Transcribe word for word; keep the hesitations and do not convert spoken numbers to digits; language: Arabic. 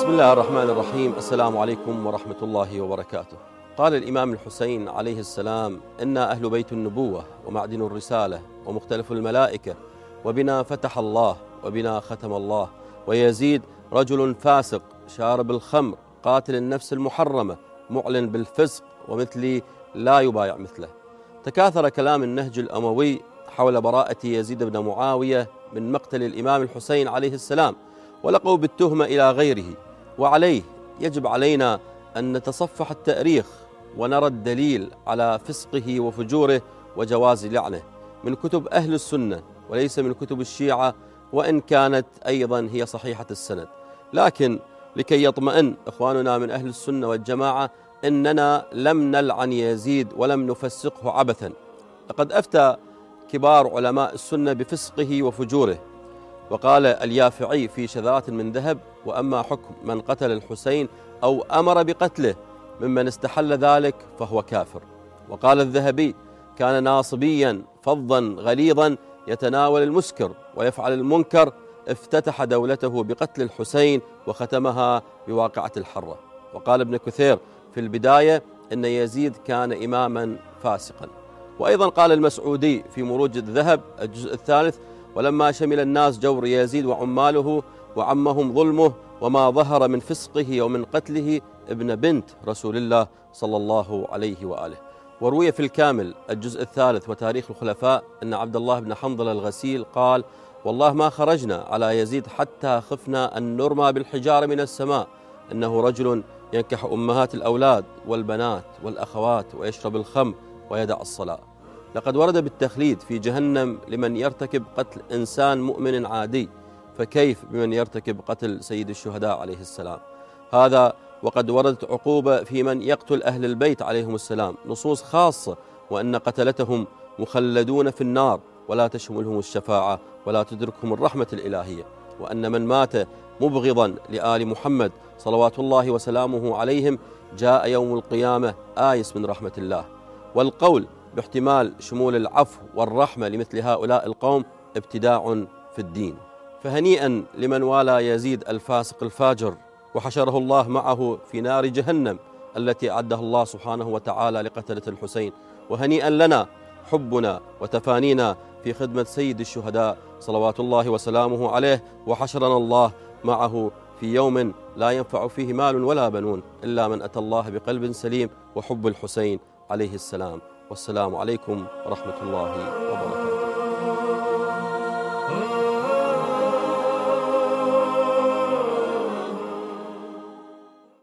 بسم الله الرحمن الرحيم. السلام عليكم ورحمة الله وبركاته. قال الإمام الحسين عليه السلام: إنا أهل بيت النبوة ومعدن الرسالة ومختلف الملائكة، وبنا فتح الله وبنا ختم الله. ويزيد رجل فاسق شارب الخمر قاتل النفس المحرمة معلن بالفسق، ومثلي لا يبايع مثله. تكاثر كلام النهج الأموي حول براءة يزيد بن معاوية من مقتل الإمام الحسين عليه السلام، ولقوا بالتهمة إلى غيره. وعليه يجب علينا أن نتصفح التاريخ ونرى الدليل على فسقه وفجوره وجواز لعنه من كتب أهل السنة وليس من كتب الشيعة، وإن كانت أيضا هي صحيحة السند. لكن لكي يطمئن إخواننا من أهل السنة والجماعة إننا لم نلعن يزيد ولم نفسقه عبثا. لقد أفتى كبار علماء السنة بفسقه وفجوره، وقال اليافعي في شذرات من ذهب: وأما حكم من قتل الحسين أو أمر بقتله ممن استحل ذلك فهو كافر. وقال الذهبي: كان ناصبيا فظا غليظا يتناول المسكر ويفعل المنكر، افتتح دولته بقتل الحسين وختمها بواقعة الحرة. وقال ابن كثير في البداية إن يزيد كان إماما فاسقا. وأيضا قال المسعودي في مروج الذهب الجزء الثالث: ولما شمل الناس جور يزيد وعماله وعمهم ظلمه وما ظهر من فسقه ومن قتله ابن بنت رسول الله صلى الله عليه وآله. وروي في الكامل الجزء الثالث وتاريخ الخلفاء أن عبد الله بن حنظل الغسيل قال: والله ما خرجنا على يزيد حتى خفنا أن نرمى بالحجارة من السماء، إنه رجل ينكح أمهات الأولاد والبنات والأخوات ويشرب الخمر ويدع الصلاة. لقد ورد بالتخليد في جهنم لمن يرتكب قتل إنسان مؤمن عادي، فكيف بمن يرتكب قتل سيد الشهداء عليه السلام؟ هذا وقد وردت عقوبة في من يقتل أهل البيت عليهم السلام، نصوص خاصة، وأن قتلتهم مخلدون في النار ولا تشملهم الشفاعة ولا تدركهم الرحمة الإلهية، وأن من مات مبغضا لآل محمد صلوات الله وسلامه عليهم جاء يوم القيامة آيس من رحمة الله. والقول باحتمال شمول العفو والرحمة لمثل هؤلاء القوم ابتداع في الدين. فهنيئا لمن والى يزيد الفاسق الفاجر وحشره الله معه في نار جهنم التي أعدها الله سبحانه وتعالى لقتلة الحسين، وهنيئا لنا حبنا وتفانينا في خدمة سيد الشهداء صلوات الله وسلامه عليه، وحشرنا الله معه في يوم لا ينفع فيه مال ولا بنون إلا من أتى الله بقلب سليم وحب الحسين عليه السلام. والسلام عليكم ورحمة الله وبركاته.